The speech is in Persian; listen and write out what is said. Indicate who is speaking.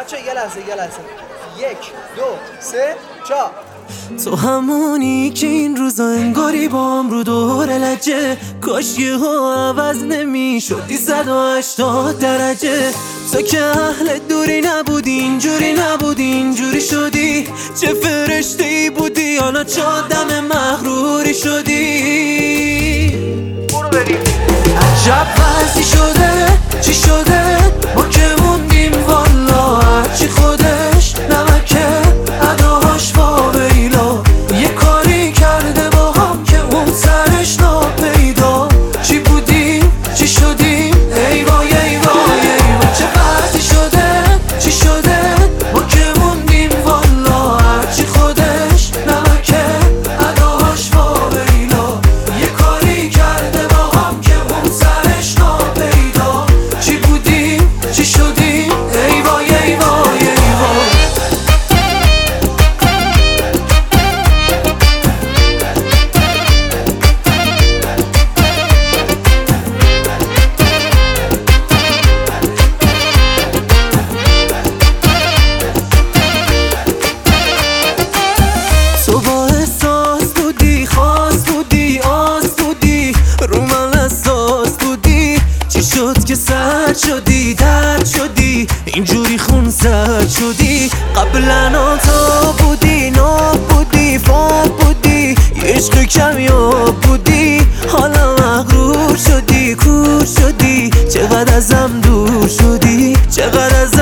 Speaker 1: بچه یه لحظه یک دو سه چا.
Speaker 2: تو همونی که این روزا انگاری بام رو دور لجه، کاش یه ها عوض نمی شدی 180 درجه. تو که اهل دوری نبودی، اینجوری نبودی، اینجوری شدی. چه فرشته ای بودی، حالا چه آدم مغروری شدی.
Speaker 1: برو بریم.
Speaker 2: عجب وضعی شده، چی شده ما که موندیم والا. هرچی خودش نمکه اداهاش واویلا. یه کاری کرده با هم که اون سرش ناپیدا. چی بودیم چی شدیم ای وای ای وای ای وای. چه وضعی شده چی شده ما که موندیم والا. هرچی خودش نمکه اداهاش واویلا. یه کاری کرده با هم که اون سرش ناپیدا. چی بودیم چی شدیم ای وای ای وای ای وای. تو با احساس بودی، خاص بودی، آس بودی، رو من اساس بودی. چی شد که سرد شدی، درد شدی، اینجوری خون سرد شدی. قبلا تا بودی، ناب بودی، فاب بودی، یه عشق کمیاب بودی. حالا مغرور شدی، کور شدی، چقدر ازم دور شدی، چقدر از